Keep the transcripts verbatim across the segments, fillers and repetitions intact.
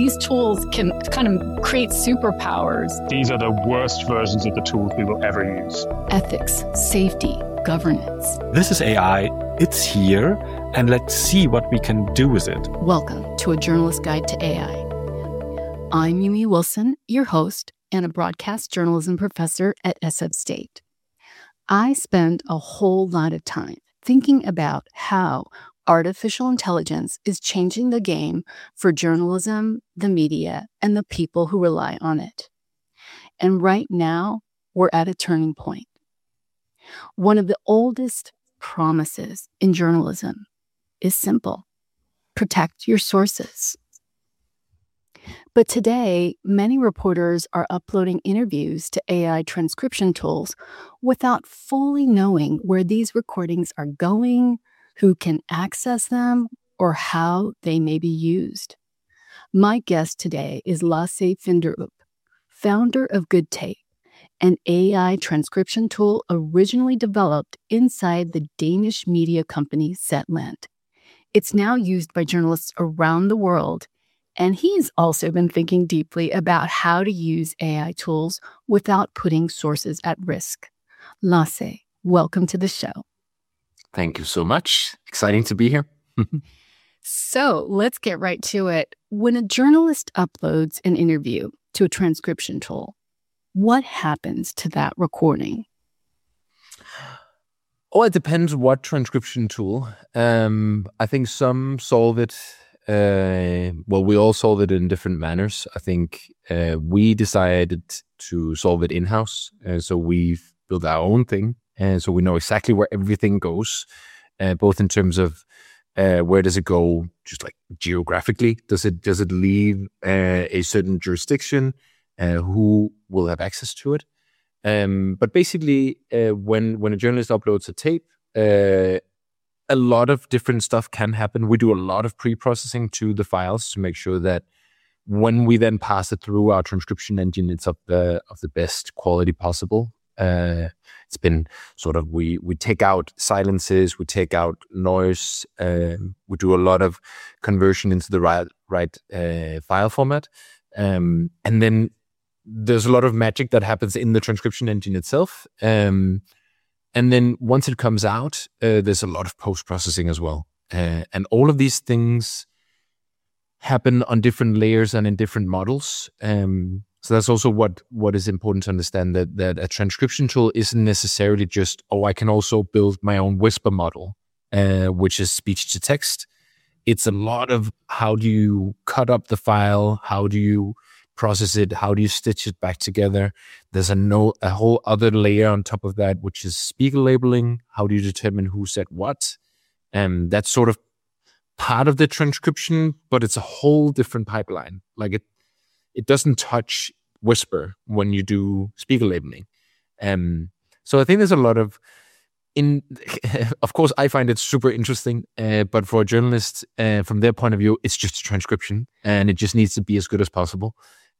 these tools can kind of create superpowers. These are the worst versions of the tools we will ever use. Ethics, safety, governance. This is A I. It's here, and let's see what we can do with it. Welcome to A Journalist Guide to A I. I'm Yumi Wilson, your host and a broadcast journalism professor at S F State. I spend a whole lot of time thinking about how artificial intelligence is changing the game for journalism, the media, and the people who rely on it. And right now, we're at a turning point. One of the oldest promises in journalism is simple: protect your sources. But today, many reporters are uploading interviews to A I transcription tools without fully knowing where these recordings are going, who can access them, or how they may be used. My guest today is Lasse Finderup, founder of Good Tape, an A I transcription tool originally developed inside the Danish media company Zetland. It's now used by journalists around the world, and he's also been thinking deeply about how to use A I tools without putting sources at risk. Lasse, welcome to the show. Thank you so much. Exciting to be here. So let's get right to it. When a journalist uploads an interview to a transcription tool, what happens to that recording? Oh, it depends what transcription tool. Um, I think some solve it. Uh, well, we all solve it in different manners. I think uh, we decided to solve it in-house. Uh, so we've built our own thing. And so we know exactly where everything goes, uh, both in terms of uh, where does it go, just like geographically. Does it does it leave uh, a certain jurisdiction? Uh, who will have access to it? Um, but basically, uh, when when a journalist uploads a tape, uh, a lot of different stuff can happen. We do a lot of pre-processing to the files to make sure that when we then pass it through our transcription engine, it's of the of the best quality possible. Uh, it's been sort of, we we take out silences, we take out noise, uh, we do a lot of conversion into the right right uh, file format, um, and then there's a lot of magic that happens in the transcription engine itself. Um, and then once it comes out, uh, there's a lot of post-processing as well. Uh, and all of these things happen on different layers and in different models. Um, so that's also what, what is important to understand, that, that a transcription tool isn't necessarily just, oh, I can also build my own Whisper model, uh, which is speech to text. It's a lot of how do you cut up the file? How do you process it? How do you stitch it back together? There's a no a whole other layer on top of that, which is speaker labeling. How do you determine who said what? And that's sort of part of the transcription, but it's a whole different pipeline. Like it, it doesn't touch Whisper when you do speaker labeling. Um, so I think there's a lot of in. Of course, I find it super interesting, uh, but for a journalist, uh, from their point of view, it's just a transcription, and it just needs to be as good as possible.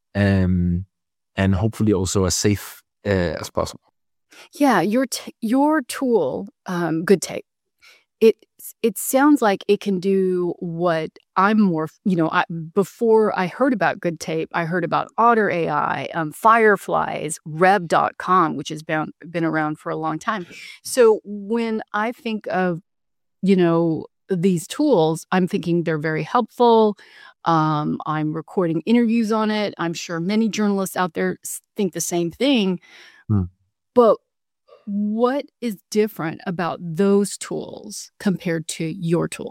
Um, and hopefully also as safe uh, as possible. Yeah, your t- your tool, um, Good Tape, it it sounds like it can do what I'm more, you know, I, before I heard about Good Tape, I heard about Otter A I, um, Fireflies, Rev dot com, which has been, been around for a long time. So when I think of, you know, these tools, I'm thinking they're very helpful. Um, I'm recording interviews on it. I'm sure many journalists out there think the same thing. Hmm. But what is different about those tools compared to your tool?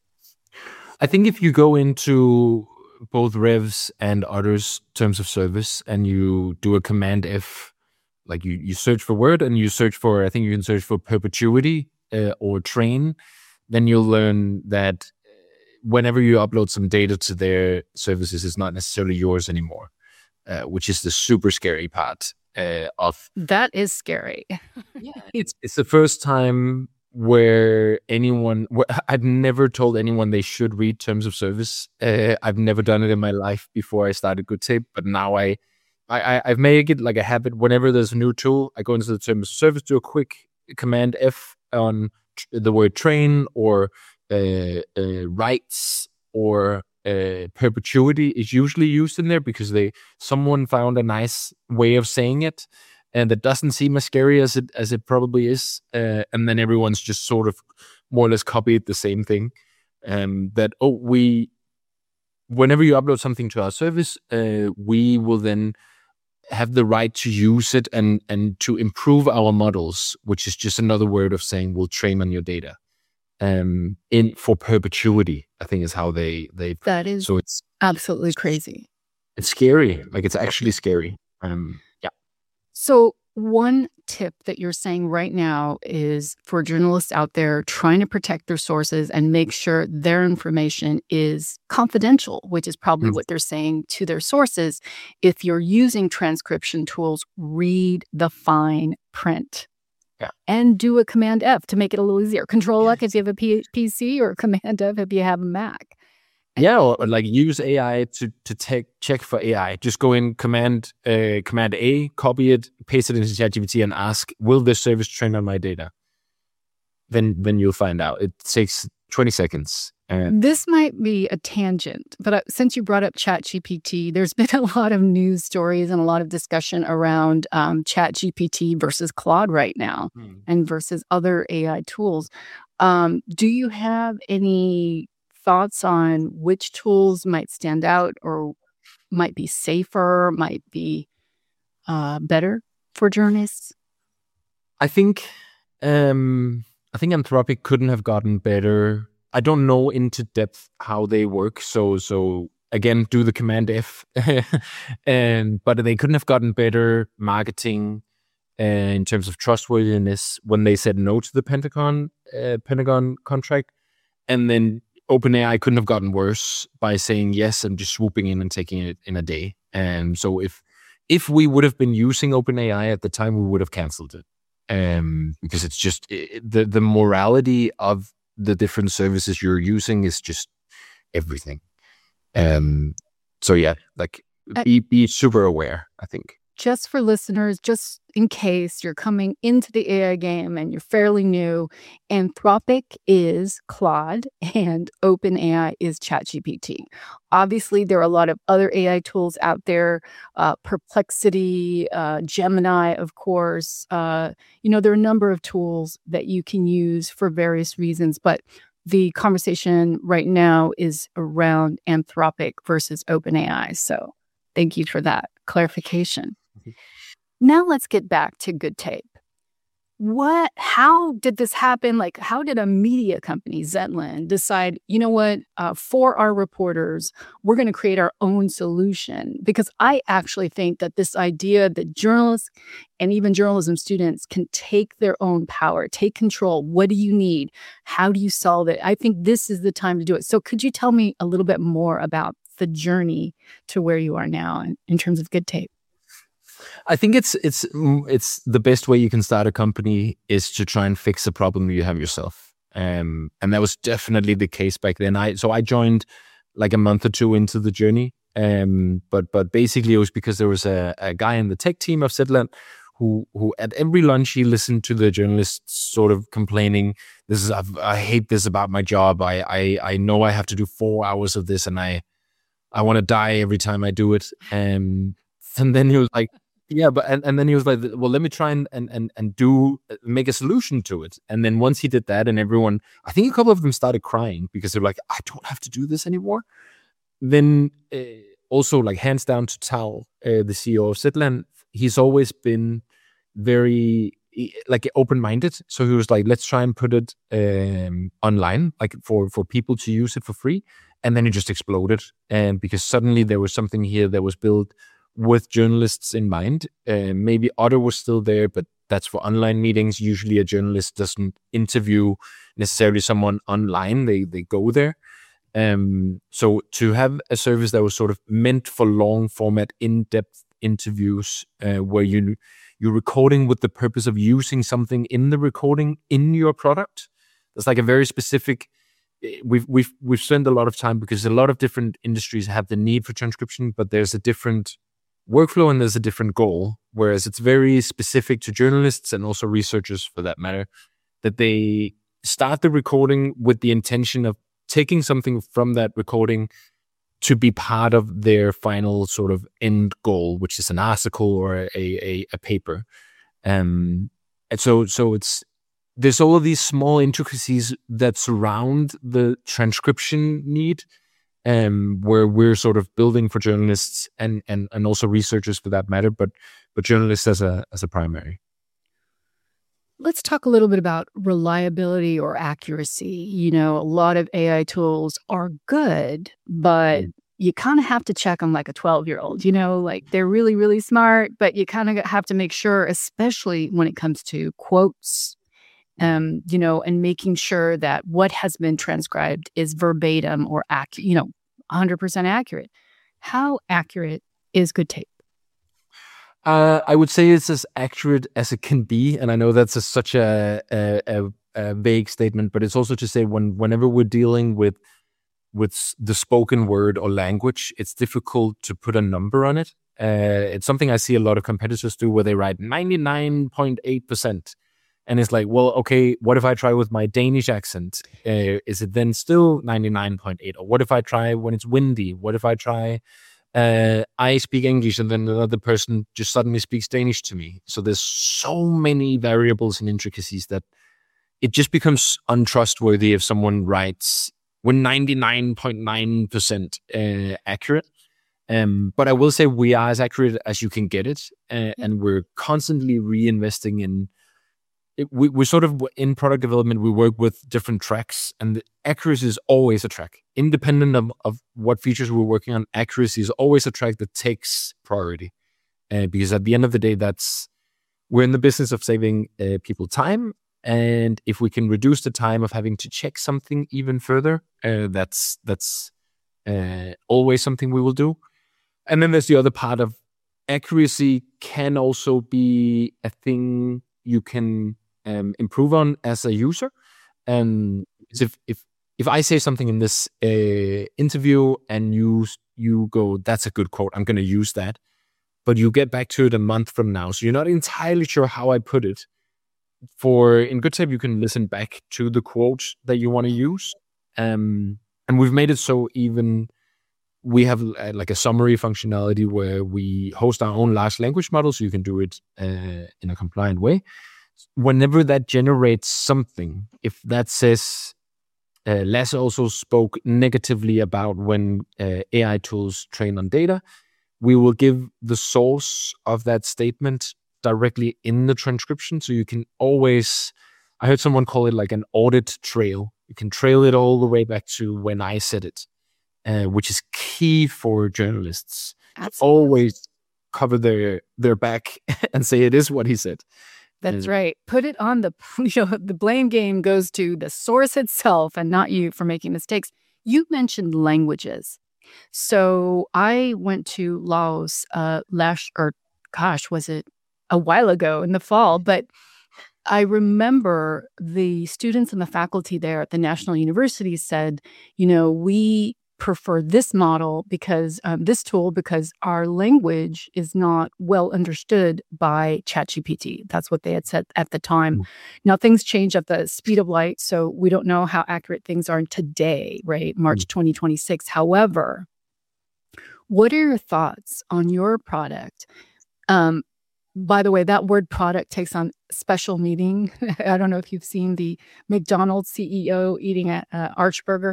I think if you go into both Rev's and Otter's terms of service and you do a command F, like you, you search for word and you search for, I think you can search for perpetuity uh, or train, then you'll learn that whenever you upload some data to their services, it's not necessarily yours anymore, uh, which is the super scary part uh, of... That is scary. Yeah, it's it's the first time where anyone... Where I've never told anyone they should read terms of service. Uh, I've never done it in my life before I started Good Tape, but now I, I, I've made it like a habit. Whenever there's a new tool, I go into the terms of service, do a quick command F on the word train or uh, uh, rights or uh, perpetuity is usually used in there because they someone found a nice way of saying it, and that doesn't seem as scary as it as it probably is. Uh, and then everyone's just sort of more or less copied the same thing. Um, that oh, we whenever you upload something to our service, uh, we will then have the right to use it and and to improve our models, which is just another word of saying we'll train on your data. Um, in for perpetuity, I think is how they they. That is so it's absolutely crazy. It's scary. Like it's actually scary. Um, yeah. So one tip that you're saying right now is for journalists out there trying to protect their sources and make sure their information is confidential, which is probably mm. what they're saying to their sources. If you're using transcription tools, read the fine print. Yeah. And do a Command F to make it a little easier. Control F if you have a P- PC or Command F if you have a Mac. Yeah, or, or like use A I to to take check for A I. Just go in Command uh, Command A, copy it, paste it into ChatGPT, and ask, "Will this service train on my data?" Then then you'll find out. It takes twenty seconds. And this might be a tangent, but uh, since you brought up ChatGPT, there's been a lot of news stories and a lot of discussion around um, ChatGPT versus Claude right now, hmm. and versus other A I tools. Um, do you have any thoughts on which tools might stand out or might be safer, might be uh, better for journalists? I think um, I think Anthropic couldn't have gotten better. I don't know into depth how they work, so so again, do the Command F, and but they couldn't have gotten better marketing uh, in terms of trustworthiness when they said no to the Pentagon uh, Pentagon contract, and then OpenAI couldn't have gotten worse by saying yes and just swooping in and taking it in a day. And so if if we would have been using OpenAI at the time, we would have canceled it, um, because it's just it, the the morality of the different services you're using is just everything. Um, so yeah, like be be super aware, I think. Just for listeners, just in case you're coming into the A I game and you're fairly new, Anthropic is Claude and OpenAI is ChatGPT. Obviously, there are a lot of other A I tools out there, uh, Perplexity, uh, Gemini, of course. Uh, you know, there are a number of tools that you can use for various reasons, but the conversation right now is around Anthropic versus OpenAI. So thank you for that clarification. Now let's get back to Good Tape. What, how did this happen? Like, how did a media company, Zetland, decide, you know what, uh, for our reporters, we're going to create our own solution? Because I actually think that this idea that journalists and even journalism students can take their own power, take control. What do you need? How do you solve it? I think this is the time to do it. So could you tell me a little bit more about the journey to where you are now in, in terms of Good Tape? I think it's it's it's the best way you can start a company is to try and fix a problem you have yourself, um, and that was definitely the case back then. I so I joined like a month or two into the journey, um, but but basically it was because there was a, a guy in the tech team of Zetland who who at every lunch he listened to the journalists sort of complaining, "This is I, I hate this about my job. I, I I know I have to do four hours of this, and I I want to die every time I do it." Um, and then he was like. Yeah, but and, and then he was like, well, let me try and, and and and do make a solution to it. And then once he did that, and everyone, I think a couple of them started crying because they're like, I don't have to do this anymore. Then uh, also, like hands down to Tal, uh, the C E O of Zetland, he's always been very like open-minded. So he was like, let's try and put it um, online, like for for people to use it for free. And then it just exploded, and because suddenly there was something here that was built with journalists in mind. Uh, maybe Otter was still there, but that's for online meetings. Usually a journalist doesn't interview necessarily someone online. They they go there. Um, so to have a service that was sort of meant for long format, in-depth interviews uh, where you, you're recording with the purpose of using something in the recording in your product. That's like a very specific... We've we've we've spent a lot of time because a lot of different industries have the need for transcription, but there's a different workflow and there's a different goal, whereas it's very specific to journalists and also researchers for that matter, that they start the recording with the intention of taking something from that recording to be part of their final sort of end goal, which is an article or a a, a paper. Um, and so so it's there's all of these small intricacies that surround the transcription need, um, where we're sort of building for journalists and and and also researchers for that matter, but but journalists as a as a primary. Let's talk a little bit about reliability or accuracy. You know, a lot of A I tools are good, but mm. you kind of have to check them like a twelve-year-old. You know, like they're really, really smart, but you kind of have to make sure, especially when it comes to quotes, um, you know, and making sure that what has been transcribed is verbatim or accurate, you know, one hundred percent accurate. How accurate is good tape? Uh, I would say it's as accurate as it can be, and I know that's a, such a, a, a vague statement, but it's also to say when whenever we're dealing with with the spoken word or language, it's difficult to put a number on it. Uh, it's something I see a lot of competitors do, where they write ninety-nine point eight percent, and it's like, well, okay, what if I try with my Danish accent? Uh, is it then still ninety-nine point eight? Or what if I try when it's windy? What if I try? Uh, I speak English and then another person just suddenly speaks Danish to me. So there's so many variables and intricacies that it just becomes untrustworthy if someone writes, we're ninety-nine point nine percent uh, accurate. Um, but I will say we are as accurate as you can get it. Uh, and we're constantly reinvesting in it. We, we're sort of in product development, we work with different tracks, and the accuracy is always a track. Independent of, of what features we're working on, accuracy is always a track that takes priority. Uh, because at the end of the day, that's we're in the business of saving uh, people time. And if we can reduce the time of having to check something even further, uh, that's that's uh, always something we will do. And then there's the other part of accuracy can also be a thing you can um, improve on as a user. And if if if I say something in this uh, interview and you you go, that's a good quote, I'm going to use that, but you get back to it a month from now, so you're not entirely sure how I put it. For in GoodTape, you can listen back to the quotes that you want to use, um, and we've made it so even we have uh, like a summary functionality where we host our own large language model, so you can do it uh, in a compliant way. Whenever that generates something, if that says uh, Lasse also spoke negatively about when uh, A I tools train on data, we will give the source of that statement directly in the transcription, so you can always, I heard someone call it like an audit trail. You can trail it all the way back to when I said it, uh, which is key for journalists. Absolutely. To always cover their their back and say it is what he said. That's right. Put it on the, you know, the blame game goes to the source itself and not you for making mistakes. You mentioned languages. So I went to Laos uh, last, or gosh, was it a while ago in the fall? But I remember the students and the faculty there at the National University said, you know, we prefer this model because um, this tool because our language is not well understood by ChatGPT. That's what they had said at the time. Mm. Now things change at the speed of light, so we don't know how accurate things are today, right? March mm. twenty twenty-six. However, what are your thoughts on your product? Um, by the way, that word product takes on special meaning. I don't know if you've seen the McDonald's C E O eating at uh, Archburger.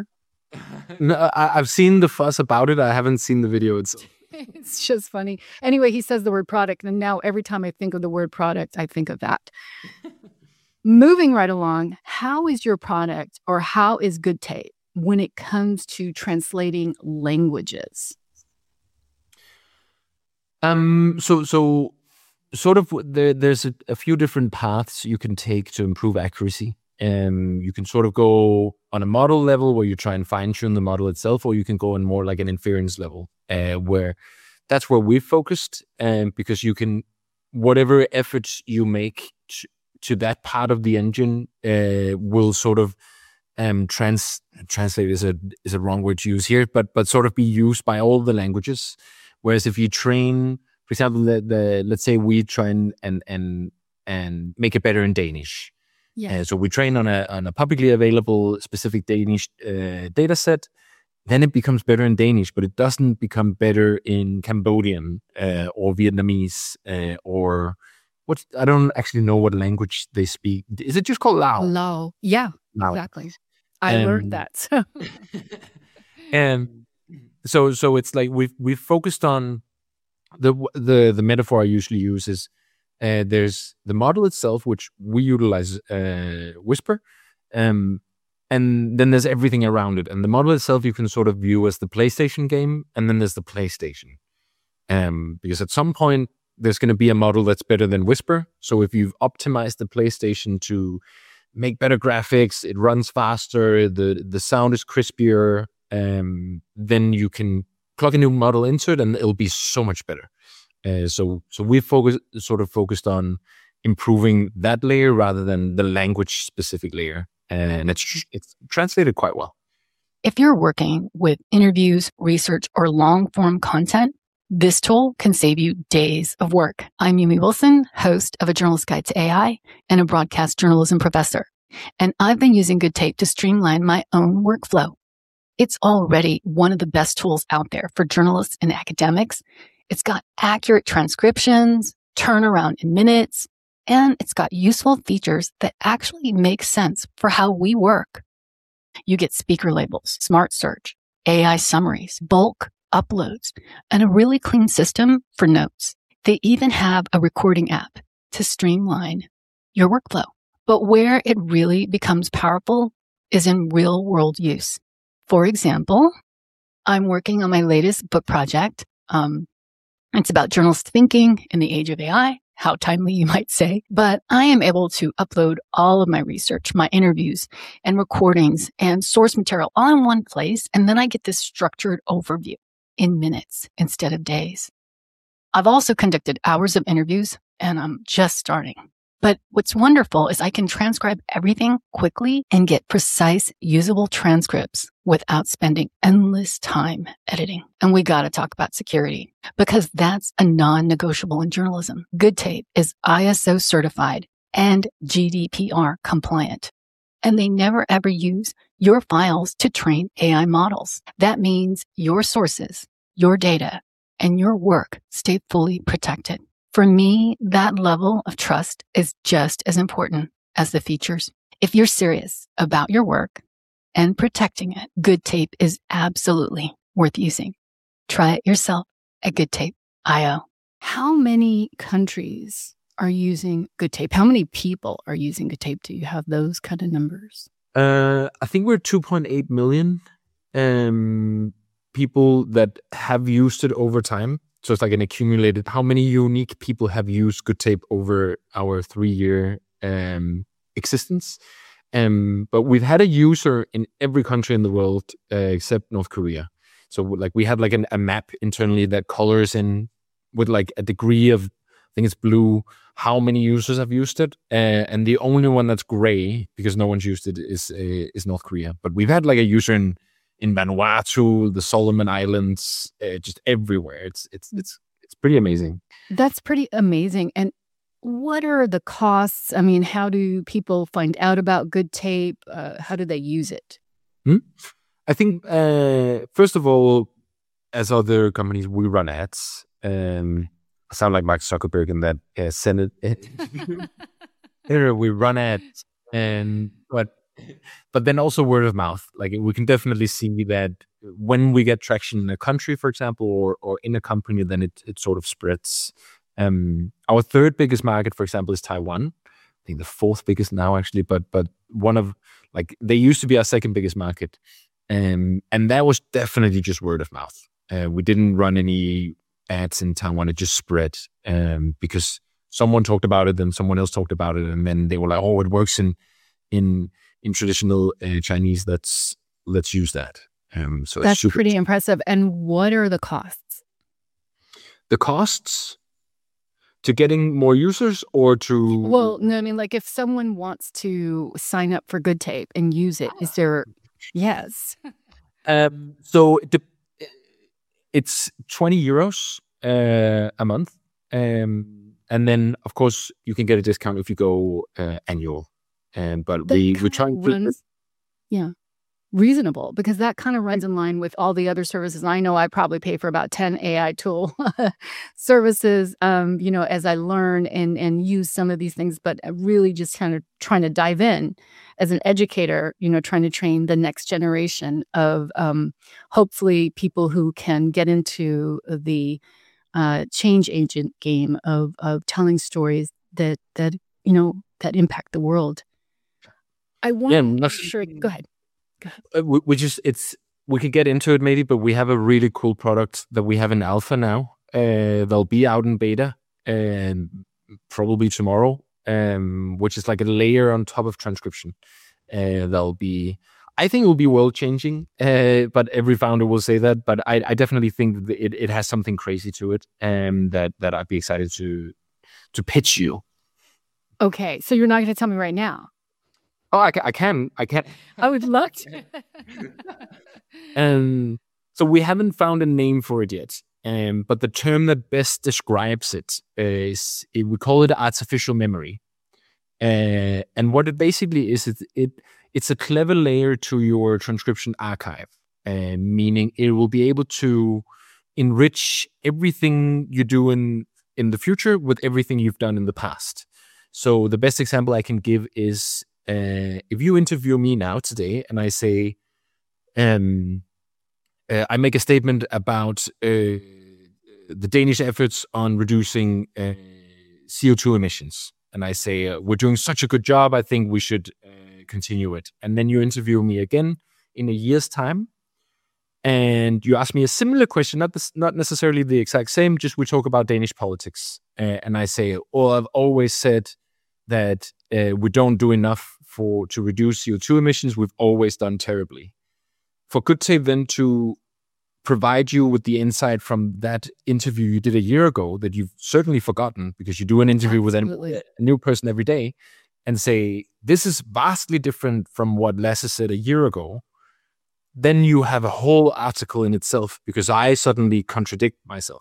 No, I, I've seen the fuss about it. I haven't seen the video itself. It's just funny. Anyway, he says the word product, and now every time I think of the word product, I think of that. Moving right along, how is your product, or how is GoodTape when it comes to translating languages? Um. So so. Sort of, there, there's a, a few different paths you can take to improve accuracy. Um, you can sort of go on a model level where you try and fine tune the model itself, or you can go on more like an inference level, uh, where that's where we've focused. Um, because you can, whatever efforts you make to, to that part of the engine, uh, will sort of um, trans translate is a is a wrong word to use here, but but sort of be used by all the languages. Whereas if you train, for example, the, the let's say we try and and and, and make it better in Danish. Yeah. Uh, so we train on a on a publicly available specific Danish uh, data set. then it becomes better in Danish, but it doesn't become better in Cambodian uh, or Vietnamese uh, or what? I don't actually know what language they speak. Is it just called Lao? Lao. Yeah, Lao. exactly. I Um, learned that. So. And so, so it's like we've we've focused on the the the metaphor I usually use is uh, there's the model itself, which we utilize uh, Whisper, um, and then there's everything around it. And the model itself you can sort of view as the PlayStation game, and then there's the PlayStation, um, because at some point there's going to be a model that's better than Whisper. So if you've optimized the PlayStation to make better graphics, it runs faster, the the sound is crispier, um, then you can plug a new model into it and it'll be so much better. Uh, so so we focus sort of focused on improving that layer rather than the language specific layer, and it's it's translated quite well. If you're working with interviews, research, or long form content, this tool can save you days of work. I'm Yumi Wilson, host of A Journalist's Guide to A I and a broadcast journalism professor. And I've been using Good Tape to streamline my own workflow. It's already one of the best tools out there for journalists and academics. It's got accurate transcriptions, turnaround in minutes, and it's got useful features that actually make sense for how we work. You get speaker labels, smart search, A I summaries, bulk uploads, and a really clean system for notes. They even have a recording app to streamline your workflow. But where it really becomes powerful is in real world use. For example, I'm working on my latest book project. Um, it's about journalist thinking in the age of A I. How timely, you might say. But I am able to upload all of my research, my interviews and recordings and source material all in one place. And then I get this structured overview in minutes instead of days. I've also conducted hours of interviews and I'm just starting. But what's wonderful is I can transcribe everything quickly and get precise, usable transcripts without spending endless time editing. And we got to talk about security because that's a non-negotiable in journalism. Good Tape is I S O certified and G D P R compliant. And they never ever use your files to train A I models. That means your sources, your data, and your work stay fully protected. For me, that level of trust is just as important as the features. If you're serious about your work and protecting it, Good Tape is absolutely worth using. Try it yourself at good tape dot io. How many countries are using Good Tape? How many people are using Good Tape? Do you have those kind of numbers? Uh, I think we're two point eight million um, people that have used it over time. So it's like an accumulated, how many unique people have used Good Tape over our three-year um, existence. Um, but we've had a user in every country in the world uh, except North Korea. So like we have like an, a map internally that colors in with like a degree of, I think it's blue, how many users have used it. Uh, and the only one that's gray, because no one's used it, is uh, is North Korea. But we've had like a user in in Vanuatu, the Solomon Islands, uh, just everywhere. It's it's it's it's pretty amazing. That's pretty amazing. And what are the costs? I mean, how do people find out about Good Tape? Uh, how do they use it? Hmm? I think uh, first of all, as other companies, we run ads. Um, I sound like Mark Zuckerberg in that uh, Senate. Here we run ads, and but. But then also word of mouth. Like we can definitely see that when we get traction in a country, for example, or or in a company, then it it sort of spreads. Um, our third biggest market, for example, is Taiwan. I think the fourth biggest now, actually. But but one of like they used to be our second biggest market, um, and that was definitely just word of mouth. Uh, we didn't run any ads in Taiwan. It just spread um, because someone talked about it, then someone else talked about it, and then they were like, "Oh, it works in in." in traditional uh, Chinese, let's let's use that. Um, so that's super pretty impressive. And what are the costs? The costs to getting more users, or to well, no, I mean, like if someone wants to sign up for Good Tape and use it, is there? Yes. Um, so the, it's twenty euros uh, a month, um, and then of course you can get a discount if you go uh, annual. Um, but that we we're trying to runs, yeah. reasonable, because that kind of runs in line with all the other services. I know I probably pay for about ten A I tool services, um, you know, as I learn and and use some of these things, but really just kind of trying to dive in as an educator, you know, trying to train the next generation of um, hopefully people who can get into the uh, change agent game of of telling stories that that you know that impact the world. I want Yeah, to not- sure. Go ahead. Uh, we, we just it's we can get into it maybe, but we have a really cool product that we have in alpha now. Uh, they'll be out in beta and probably tomorrow, um, which is like a layer on top of transcription. Uh, they'll be, I think it will be world changing. Uh, but every founder will say that. But I, I definitely think that it, it has something crazy to it, um, that that I'd be excited to to pitch you. Okay, so you're not going to tell me right now. Oh, I, ca- I can, I can. I would love to. Um, so we haven't found a name for it yet. Um, but the term that best describes it is, it, we call it artificial memory. Uh, and what it basically is, it, it it's a clever layer to your transcription archive, uh, meaning it will be able to enrich everything you do in, in the future with everything you've done in the past. So the best example I can give is, Uh, if you interview me now today and I say, um, uh, I make a statement about uh, the Danish efforts on reducing uh, C O two emissions, and I say, uh, we're doing such a good job, I think we should uh, continue it. And then you interview me again in a year's time, and you ask me a similar question, not this, not necessarily the exact same, just we talk about Danish politics. Uh, and I say, oh, I've always said that uh, we don't do enough for to reduce C O two emissions. We've always done terribly. For Good Tape then to provide you with the insight from that interview you did a year ago that you've certainly forgotten, because you do an interview Absolutely. with a, a new person every day, and say, this is vastly different from what Lasse said a year ago, then you have a whole article in itself, because I suddenly contradict myself.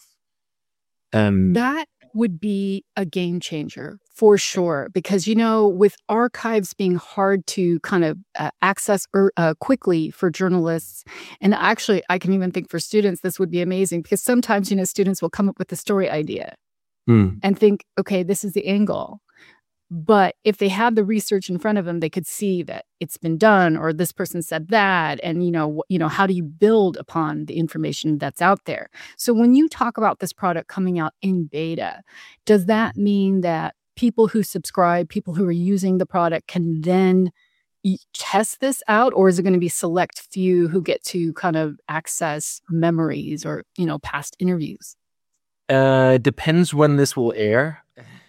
Um, That would be a game changer for sure, because, you know, with archives being hard to kind of uh, access er, uh, quickly for journalists, and actually I can even think for students, this would be amazing, because sometimes, you know, students will come up with a story idea mm. and think, okay, this is the angle. But if they had the research in front of them, they could see that it's been done, or this person said that, and you know, you know, how do you build upon the information that's out there? So when you talk about this product coming out in beta, does that mean that people who subscribe, people who are using the product, can then e- test this out, or is it going to be select few who get to kind of access memories or, you know, past interviews? Uh, it depends when this will air.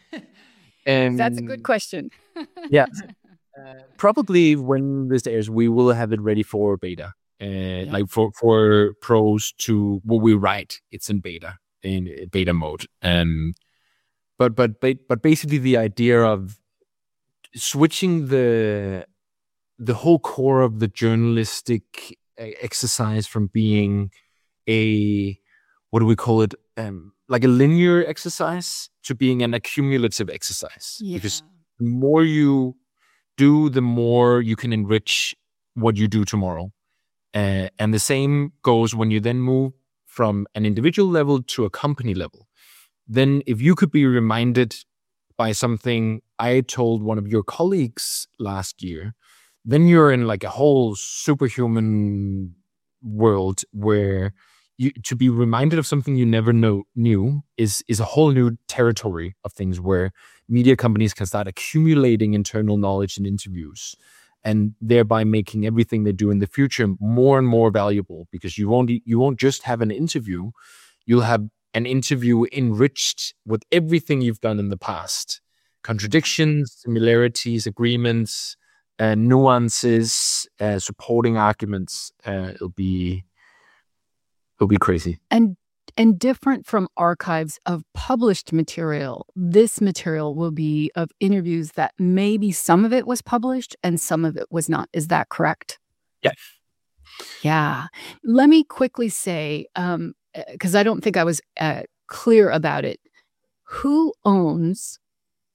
Um, That's a good question. Yeah. Uh, probably when this airs, we will have it ready for beta. Uh, Yeah. Like for, for pros to what we write, it's in beta, in beta mode. Um, but, but, but, but basically the idea of switching the, the whole core of the journalistic uh, exercise from being a, what do we call it? Um, like a linear exercise to being an accumulative exercise. Yeah. Because the more you do, the more you can enrich what you do tomorrow. Uh, and the same goes when you then move from an individual level to a company level. Then if you could be reminded by something I told one of your colleagues last year, then you're in like a whole superhuman world where you, to be reminded of something you never know knew is is a whole new territory of things, where media companies can start accumulating internal knowledge in interviews, and thereby making everything they do in the future more and more valuable, because you won't you won't just have an interview, you'll have an interview enriched with everything you've done in the past. Contradictions, similarities, agreements, uh, nuances, uh, supporting arguments. Uh, it'll be it'll be crazy. And and different from archives of published material, this material will be of interviews that maybe some of it was published and some of it was not. Is that correct? Yeah. Yeah. Let me quickly say, um, because I don't think I was uh, clear about it. Who owns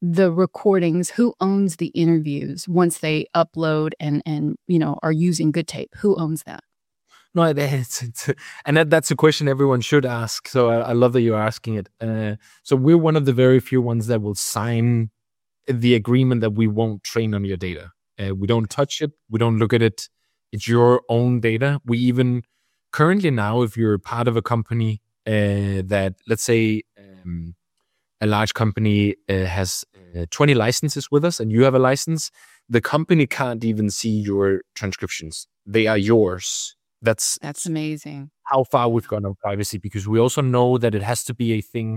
the recordings? Who owns the interviews once they upload and, and you know, are using Good Tape? Who owns that? No, it's, it's, and that, that's a question everyone should ask. So I, I love that you're asking it. Uh, so we're one of the very few ones that will sign the agreement that we won't train on your data. Uh, we don't touch it. We don't look at it. It's your own data. We even currently now, if you're part of a company uh, that, let's say, um, a large company uh, has uh, twenty licenses with us and you have a license, the company can't even see your transcriptions. They are yours. That's that's amazing. How far we've gone on privacy, because we also know that it has to be a thing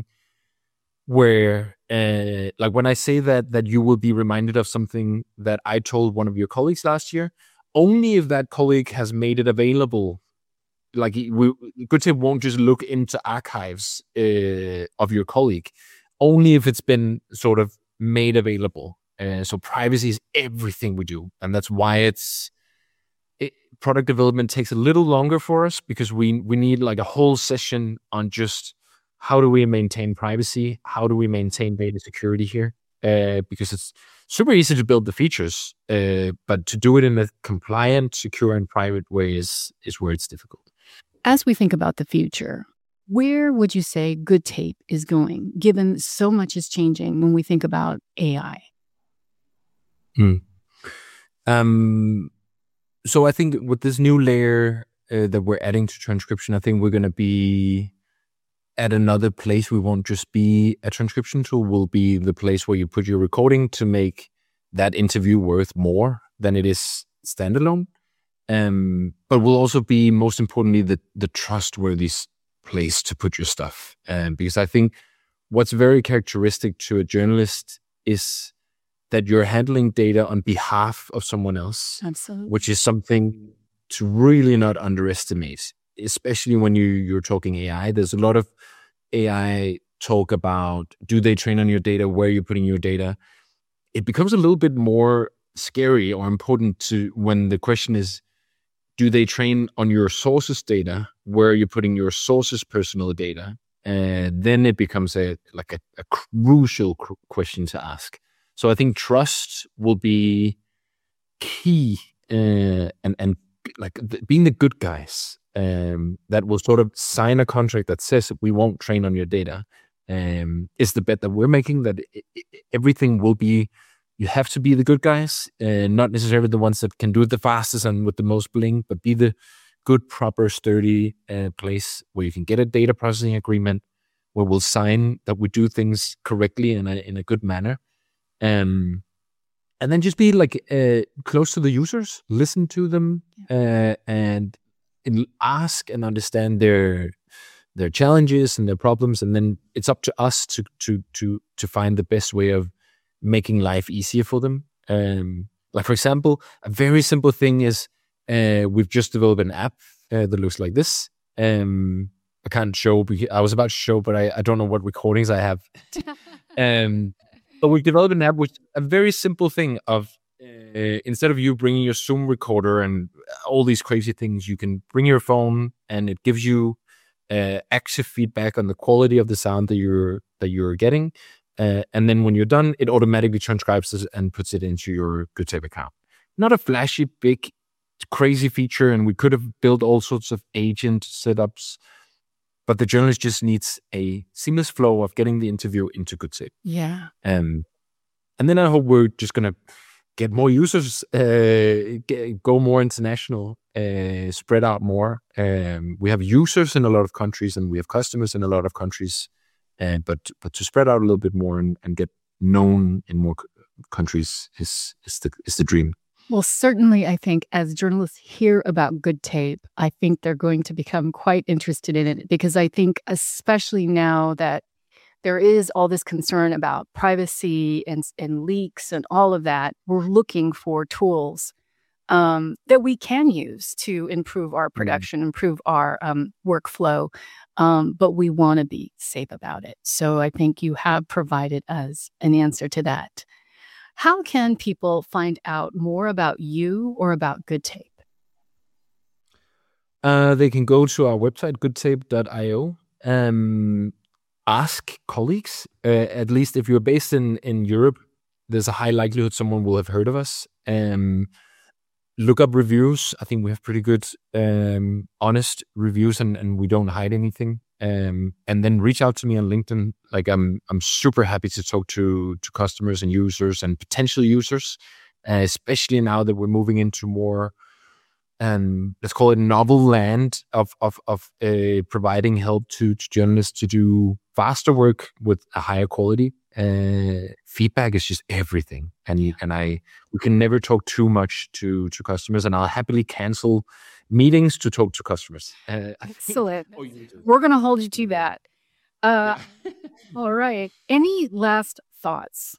where, uh, like when I say that that you will be reminded of something that I told one of your colleagues last year, only if that colleague has made it available. Like we, Good Tape won't just look into archives uh, of your colleague, only if it's been sort of made available. Uh, so privacy is everything we do, and that's why it's. It, product development takes a little longer for us because we we need like a whole session on just how do we maintain privacy, how do we maintain data security here, uh, because it's super easy to build the features, uh, but to do it in a compliant, secure, and private way is is where it's difficult. As we think about the future, where would you say Good Tape is going, given so much is changing when we think about A I? Hmm. Um. So I think with this new layer uh, that we're adding to transcription, I think we're going to be at another place. We won't just be a transcription tool. We'll be the place where you put your recording to make that interview worth more than it is standalone. Um, but we'll also be, most importantly, the, the trustworthy place to put your stuff. Um, because I think what's very characteristic to a journalist is that you're handling data on behalf of someone else. Absolutely. Which is something to really not underestimate, especially when you, you're talking A I. There's a lot of A I talk about, do they train on your data? Where are you putting your data? It becomes a little bit more scary or important to when the question is, do they train on your source's data? Where are you putting your source's personal data? And then it becomes a like a, a crucial cr- question to ask. So I think trust will be key, uh, and and like the, being the good guys um, that will sort of sign a contract that says we won't train on your data um, is the bet that we're making. That it, it, everything will be, you have to be the good guys, uh, not necessarily the ones that can do it the fastest and with the most bling, but be the good, proper, sturdy uh, place where you can get a data processing agreement, where we'll sign that we do things correctly in a in a good manner. Um, and then just be like uh, close to the users, listen to them, uh, and, and ask and understand their their challenges and their problems, and then it's up to us to to to to find the best way of making life easier for them. Um, like for example, a very simple thing is uh, we've just developed an app uh, that looks like this. Um, I can't show. I was about to show, but I, I don't know what recordings I have. um. But we've developed an app which a very simple thing of uh, instead of you bringing your Zoom recorder and all these crazy things, you can bring your phone and it gives you uh, active feedback on the quality of the sound that you're that you're getting, uh, and then when you're done, it automatically transcribes this and puts it into your Good Tape account. Not a flashy, big, crazy feature, and we could have built all sorts of agent setups. But the journalist just needs a seamless flow of getting the interview into Good Tape. Yeah. Um, and then I hope we're just going to get more users, uh, get, go more international, uh, spread out more. Um, we have users in a lot of countries and we have customers in a lot of countries. Uh, but but to spread out a little bit more and, and get known in more c- countries is is the is the dream. Well, certainly, I think as journalists hear about Good Tape, I think they're going to become quite interested in it, because I think especially now that there is all this concern about privacy and, and leaks and all of that, we're looking for tools um, that we can use to improve our production, mm. improve our um, workflow, um, but we want to be safe about it. So I think you have provided us an answer to that. How can people find out more about you or about Good Tape? Uh, they can go to our website, good tape dot io. Um, ask colleagues. Uh, at least if you're based in in Europe, there's a high likelihood someone will have heard of us. Um, look up reviews. I think we have pretty good, um, honest reviews, and, and we don't hide anything. Um, and then reach out to me on LinkedIn. Like I'm, I'm super happy to talk to to customers and users and potential users, uh, especially now that we're moving into more, um, let's call it novel land of of of uh, providing help to, to journalists to do faster work with a higher quality. Uh, feedback is just everything, and yeah. and I we can never talk too much to to customers, and I'll happily cancel meetings to talk to customers. Uh, Excellent. Oh, we're going to hold you to that. Uh, all right. Any last thoughts?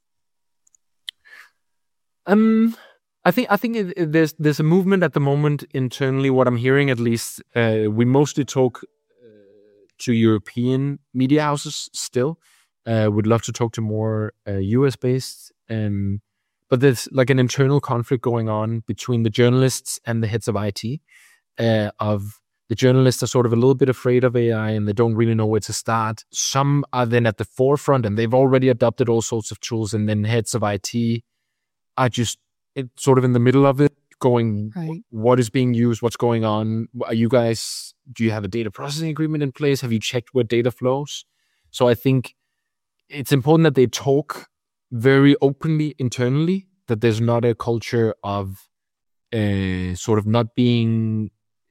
Um, I think I think it, it, there's there's a movement at the moment internally. What I'm hearing, at least, uh, we mostly talk uh, to European media houses still. Uh, would love to talk to more uh, U S based, um, but there's like an internal conflict going on between the journalists and the heads of I T. Uh, of the journalists are sort of a little bit afraid of A I and they don't really know where to start. Some are then at the forefront and they've already adopted all sorts of tools, and then heads of I T are just it, sort of in the middle of it, going, right. What is being used? What's going on? Are you guys? Do you have a data processing agreement in place? Have you checked where data flows? So I think it's important that they talk very openly internally, that there's not a culture of uh, sort of not being,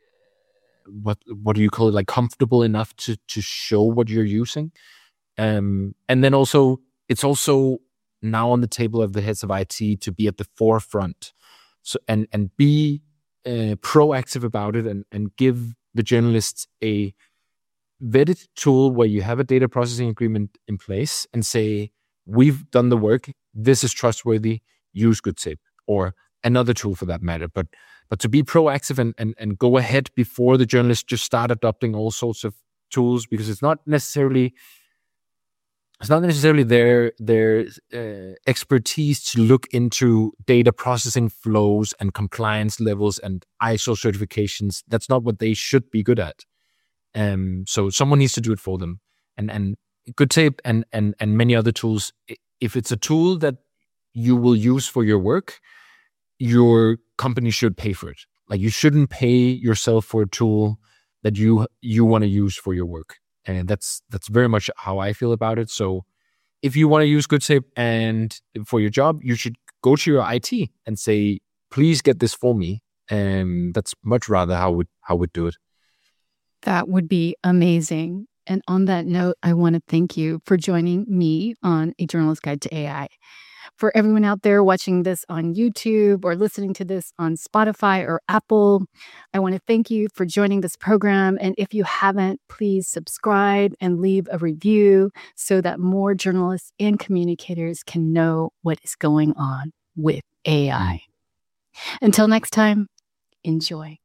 what what do you call it, like comfortable enough to to show what you're using. Um, and then also, it's also now on the table of the heads of I T to be at the forefront, so and, and be uh, proactive about it, and, and give the journalists a vetted tool where you have a data processing agreement in place and say, we've done the work, this is trustworthy, use GoodTape, or another tool for that matter. But but to be proactive and, and, and go ahead before the journalists just start adopting all sorts of tools, because it's not necessarily it's not necessarily their their uh, expertise to look into data processing flows and compliance levels and I S O certifications. That's not what they should be good at. Um, so someone needs to do it for them. And and GoodTape and and and many other tools, if it's a tool that you will use for your work, your company should pay for it. Like, you shouldn't pay yourself for a tool that you you want to use for your work. And that's that's very much how I feel about it. So if you want to use GoodTape and for your job, you should go to your I T and say, please get this for me. And that's much rather how we how we do it. That would be amazing. And on that note, I want to thank you for joining me on A Journalist Guide to A I. For everyone out there watching this on YouTube or listening to this on Spotify or Apple, I want to thank you for joining this program. And if you haven't, please subscribe and leave a review so that more journalists and communicators can know what is going on with A I. Until next time, enjoy.